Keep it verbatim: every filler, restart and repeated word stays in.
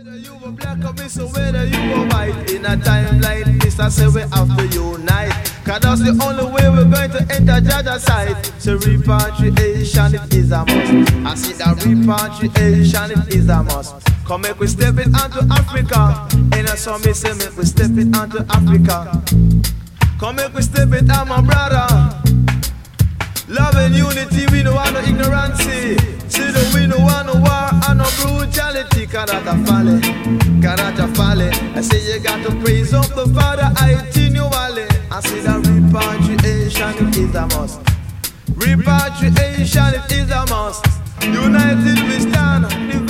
Whether you were black or miss or whether you were white, in a time like this I say we have to unite, cause that's the only way we're going to enter Jaja's side. So repatriation it is a must. I see that repatriation it is a must. Come make we step it onto Africa. And that's how me say make we step it onto Africa. Come make we step it on my brother. Love and unity, we don't want no ignorance. See that we don't want no war and no brutality. Karata fale, karata fale. I say you got to praise up the Father, I continually. I say that repatriation it is a must. Repatriation it is a must. United we stand.